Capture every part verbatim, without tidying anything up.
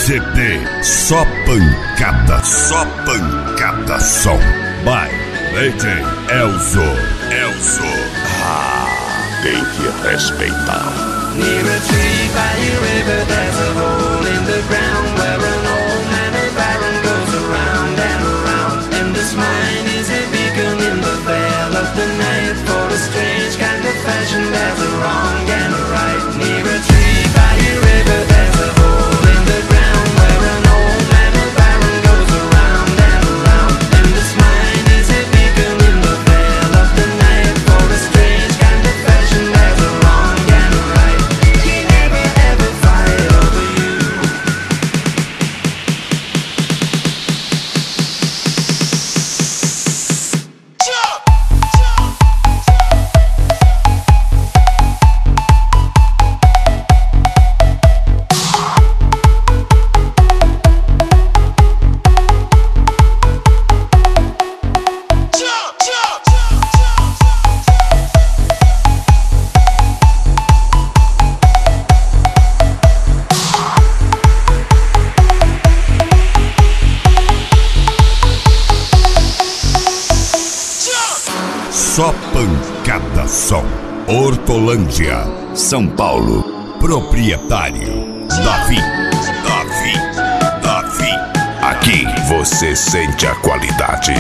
C D Só Pancada, Só Pancada Som. By Lady Elzo, Elzo. Ah, tem que respeitar. Near a tree by a river, there's a hole in the ground where an old man of iron goes around and around. And this mine is a beacon in the veil of the night for a strange kind of fashion. There's a wrong and a right. Near a tree by a river, there's a hole in the ground where an old man of iron goes around and around. And this mine is a beacon in the veil of the night for a strange kind of fashion. There's a wrong and a right. He never ever fight over you. Só Pancada Som. Hortolândia, São Paulo. Proprietário Davi, Davi, Davi. Aqui você sente a qualidade.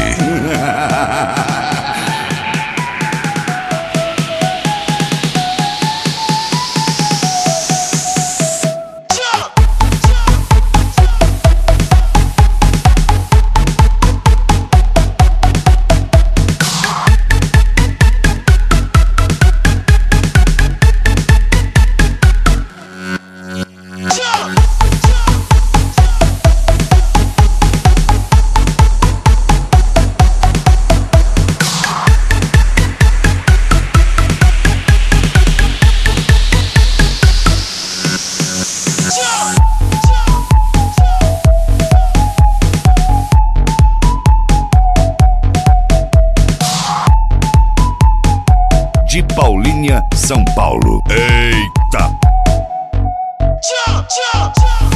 De Paulínia, São Paulo. Eita! Tchau, tchau, tchau.